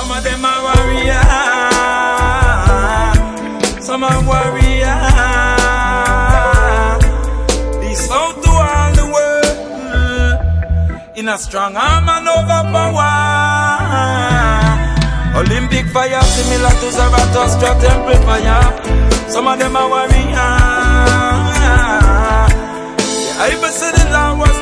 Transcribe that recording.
Some of them are warrior, some are warrior. Peace out to all the world, in a strong arm and overpower. Olympic fire similar to Zarathustra temple fire. Some of them are warrior. The Bible said the Lord was